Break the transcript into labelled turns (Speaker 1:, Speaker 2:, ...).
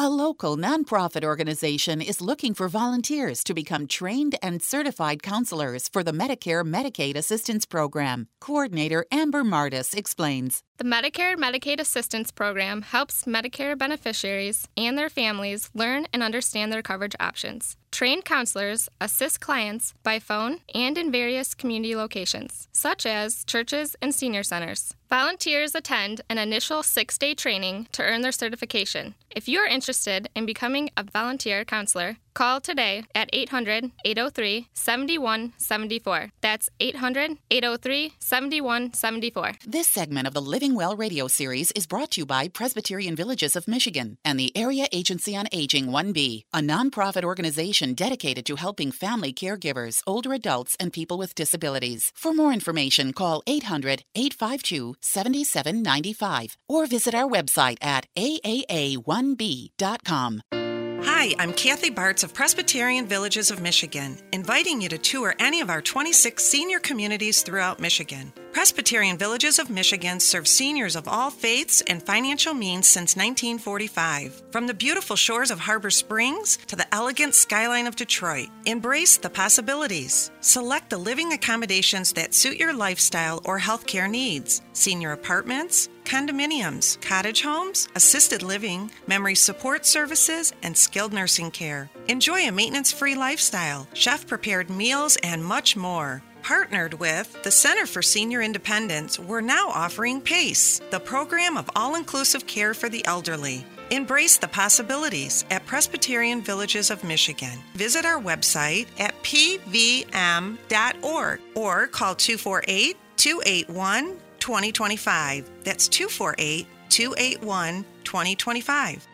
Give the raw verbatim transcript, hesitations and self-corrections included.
Speaker 1: A local nonprofit organization is looking for volunteers to become trained and certified counselors for the Medicare Medicaid Assistance Program. Coordinator Amber Martis explains.
Speaker 2: The Medicare Medicaid Assistance Program helps Medicare beneficiaries and their families learn and understand their coverage options. Trained counselors assist clients by phone and in various community locations, such as churches and senior centers. Volunteers attend an initial six-day training to earn their certification. If you are interested in becoming a volunteer counselor, call today at eight hundred, eight oh three, seven one seven four. That's eight hundred, eight oh three, seven one seven four.
Speaker 1: This segment of the Living Well radio series is brought to you by Presbyterian Villages of Michigan and the Area Agency on Aging one B, a nonprofit organization dedicated to helping family caregivers, older adults, and people with disabilities. For more information, call eight hundred, eight five two, seven seven nine five or visit our website at A A A one B dot com.
Speaker 3: Hi, I'm Kathy Bartz of Presbyterian Villages of Michigan, inviting you to tour any of our twenty-six senior communities throughout Michigan. Presbyterian Villages of Michigan serve seniors of all faiths and financial means since nineteen forty-five. From the beautiful shores of Harbor Springs to the elegant skyline of Detroit, embrace the possibilities. Select the living accommodations that suit your lifestyle or healthcare needs. Senior apartments, condominiums, cottage homes, assisted living, memory support services, and skilled nursing care. Enjoy a maintenance-free lifestyle, chef-prepared meals, and much more. Partnered with the Center for Senior Independence, we're now offering PACE, the program of all-inclusive care for the elderly. Embrace the possibilities at Presbyterian Villages of Michigan. Visit our website at p v m dot org or call two four eight, two eight one, two zero two five. That's two four eight, two eight one, two zero two five.